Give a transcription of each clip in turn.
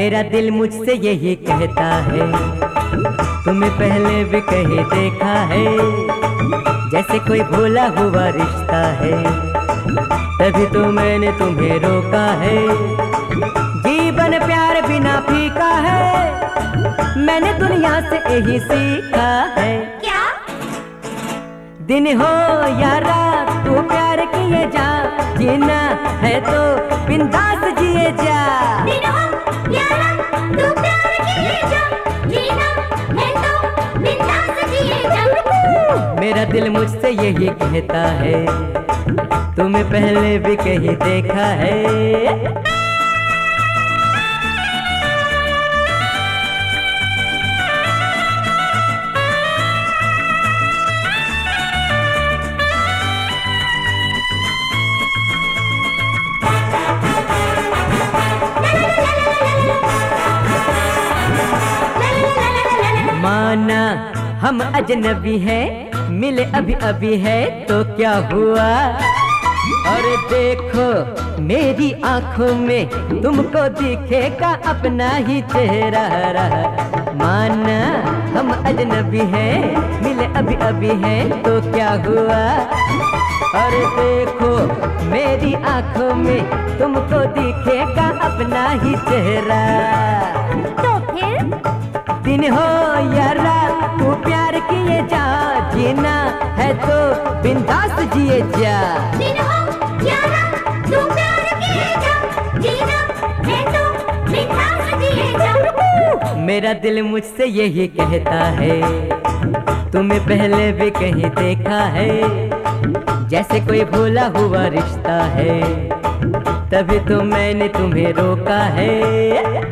मेरा दिल मुझसे यही कहता है, तुम्हें पहले भी कहीं देखा है, जैसे कोई भूला हुआ रिश्ता है, तभी तो मैंने तुम्हें रोका है। जीवन प्यार बिना फीका है, मैंने दुनिया से यही सीखा है। क्या? दिन हो या रात तू प्यार किए जा, जीना है तो बिंदास जिए जा। दिन हो या रात तू प्यार किए जा, जीना है तो बिंदास जिए जा। मेरा दिल मुझसे यही कहता है, तुम्हें पहले भी कहीं देखा है। माना हम अजनबी हैं, मिले अभी अभी है तो क्या हुआ। और देखो मेरी आंखों में तुमको दिखेगा अपना ही चेहरा। माना हम अजनबी हैं, मिले अभी अभी है तो क्या हुआ। और देखो मेरी आंखों में तुमको दिखेगा अपना ही चेहरा। तो फिर दिन हो या रात तू प्यार किए जा, जीना है तो बिंदास जिए जा। दिन हो या रात तू प्यार किए जा, जीना है तो बिंदास जिए जा। मेरा दिल मुझसे यही कहता है, तुम्हें पहले भी कहीं देखा है, जैसे कोई भूला हुआ रिश्ता है, तभी तो मैंने तुम्हें रोका है।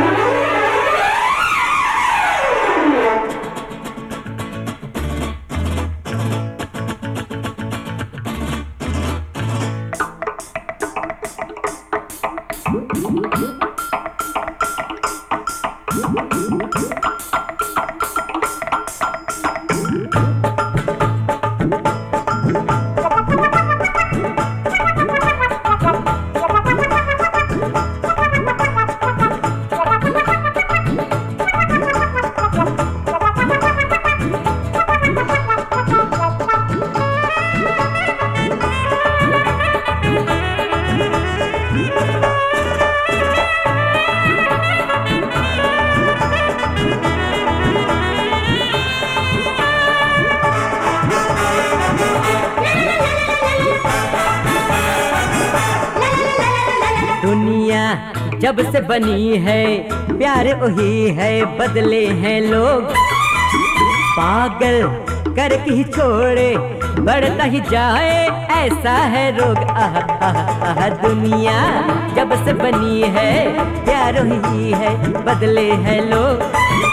दुनिया जब से बनी है, प्यार वही है, बदले हैं लोग। पागल करके ही छोड़े, बढ़ता ही जाए, ऐसा है रोग। आह आह आह। दुनिया जब से बनी है, प्यार वही है, बदले हैं लोग।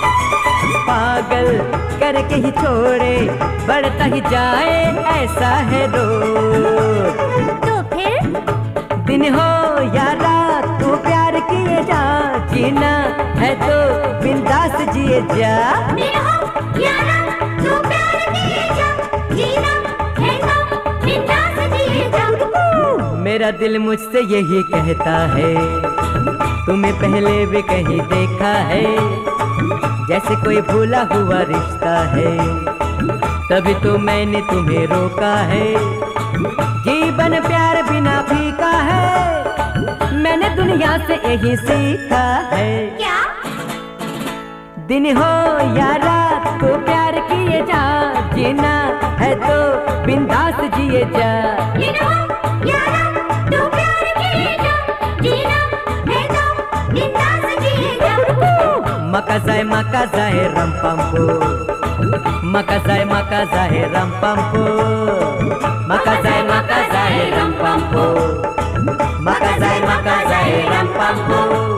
पागल करके ही छोड़े, बढ़ता ही जाए, ऐसा है रोग। तो फिर दिन हो या रात तू प्यार किए जा, जीना है तो बिंदास जिए जा। दिन हो या रात तू प्यार किए जा, जीना है तो बिंदास जिए जा। मेरा दिल मुझसे यही कहता है, तुम्हें पहले भी कहीं देखा है, जैसे कोई भूला हुआ रिश्ता है, तभी तो मैंने तुम्हें रोका है। जीवन प्यार बिना फीका है, मैंने दुनिया से यही सीखा है। क्या? दिन हो या रात तो प्यार किए जा, जीना है तो बिंदास जिए जा। दिन हो या रात तू प्यार किए जा, जीना है तो बिंदास जिए जा। Makasai makasai rampampo, makasai makasai rampampo, makasai makasai rampampo, makasai makasai rampampo.